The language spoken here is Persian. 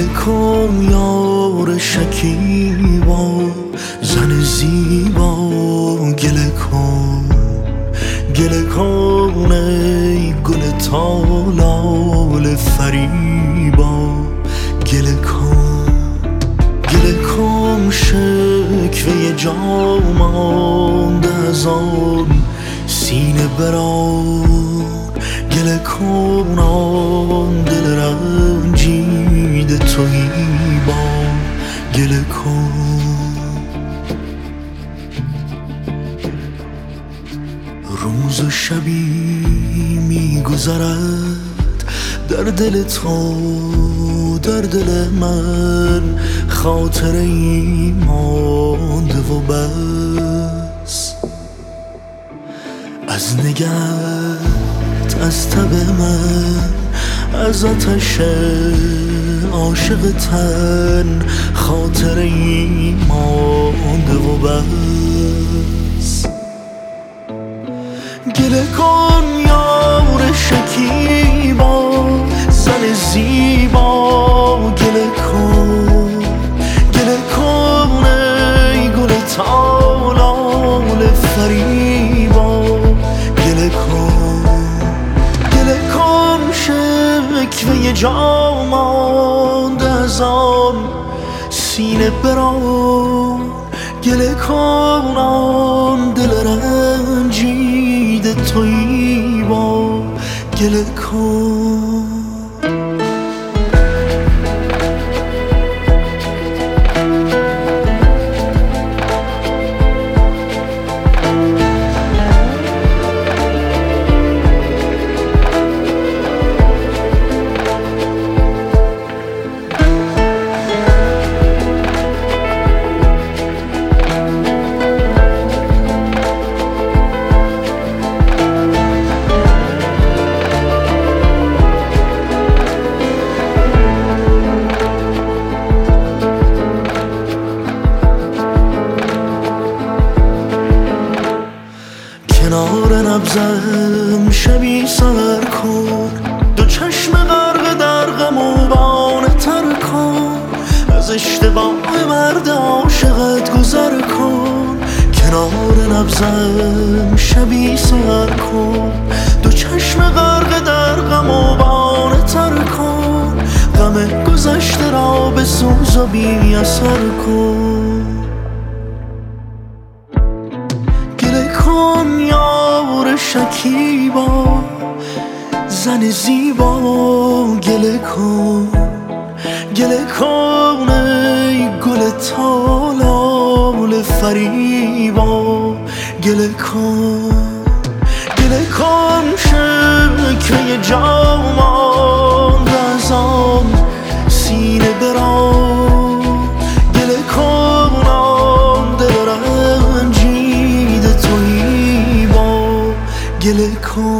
گله کن یار شکیبا، زن زیبا گله کن، گله کن ای گل تالال فریبا، گله کن، گله کن شکوه جا مانده از آن سینه بران، گله کن آن دل رنجیده تویی با، گله کن. روز و شبی میگذرد در دل تو، در دل من خاطره ای مانده و بس، از نگهت، از تب من، از آتش عاشق تن خاطره ای مانده و بس. گله کن یار شکیبا، زن زیبا گله کن، گله کن ای گل تالال فریبا، گله کن، گله کن شکوه جا مانده از آن سینه بران، گله کن آن دل رنجیده تویی با، گله کن. کنار نبضم شبی سر کن، دو چشم غرق در غم و بانه تر کن، از اشتباه مرد عاشقت گذر کن. کنار نبضم شبی سر کن، دو چشم غرق در غم و بانه تر کن، غم گذشته را به سوز و بی اثر کن. گله کن یار شکیبا، زن زیبا گله کن، گله کن ای گل تالال فریبا، گله کن، گله کن شکوه جا مانده از آن سینه بران، گله کن آن دل رنجیده تویی با، گله کن.